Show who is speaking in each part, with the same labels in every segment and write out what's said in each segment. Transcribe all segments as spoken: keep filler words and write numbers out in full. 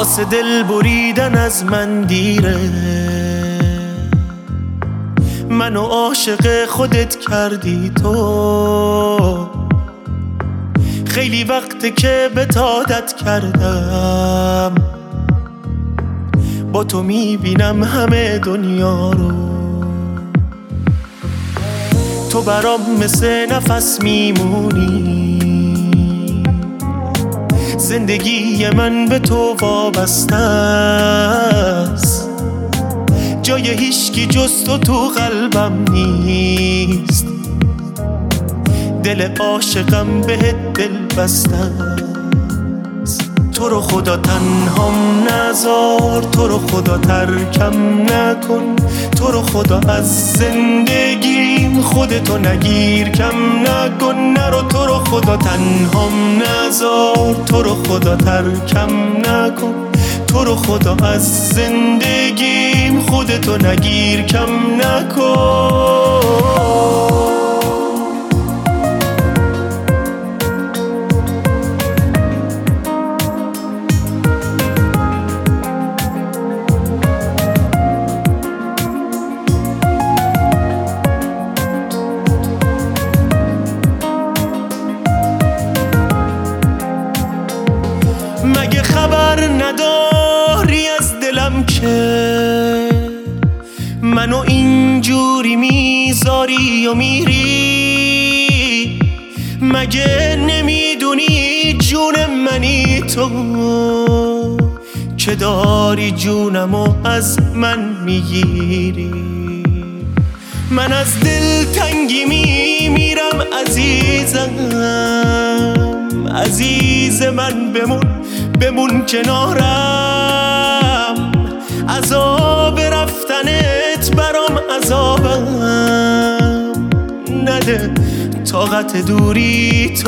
Speaker 1: واسه دل بریدن از من دیره. منو عاشق خودت کردی تو، خیلی وقته که بهت عادت کردم. با تو میبینم همه دنیا رو، تو برام مثل نفس میمونی. زندگی من به تو وابسته است، جای هیچکی جز تو تو قلبم نیست. دل عاشقم بهت دل بسته است. تو رو خدا تنهام نذار، تو رو خدا ترکم نکن، تو رو خدا از زندگیم خودتو نگیر کم نکن. نرو تو رو خدا تنهام نذار، تو رو خدا ترکم نکن، تو رو خدا از زندگیم خودتو نگیر کم نکن. مگه خبر نداری از دلم که منو اینجوری میذاری و میری؟ مگه نمیدونی جون منی تو که داری جونمو از من میگیری؟ من از دل تنگی میمیرم عزیزم، عزیز من بمون بمون کنارم. عذاب رفتنت برام عذابم نده، طاقت دوری تو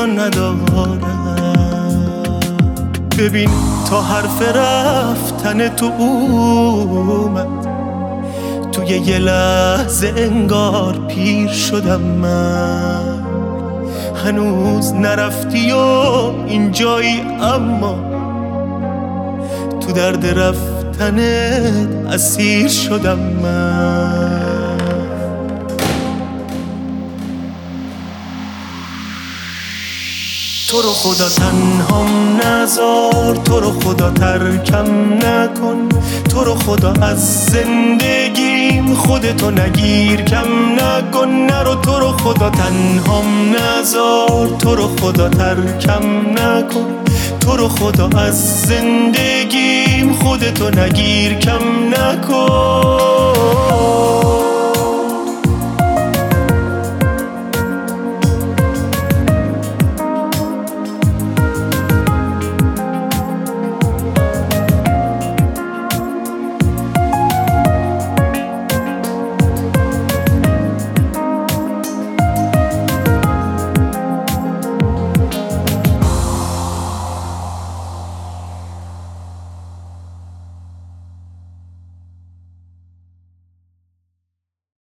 Speaker 1: ندارم. ببین تا حرف رفتن تو اومد، توی یه لحظه انگار پیر شدم من. هنوز نرفتی و اینجایی، اما تو درد رفتنت اسیر شدم من. تو رو خدا تنهام نذار، تو رو خدا ترکم نکن، تو رو خدا از زندگیم خودتو نگیر کم نکن. نرو تو رو خدا تنهام نذار، تو رو خدا ترکم نکن، تو رو خدا از زندگیم خودتو نگیر کم نکن.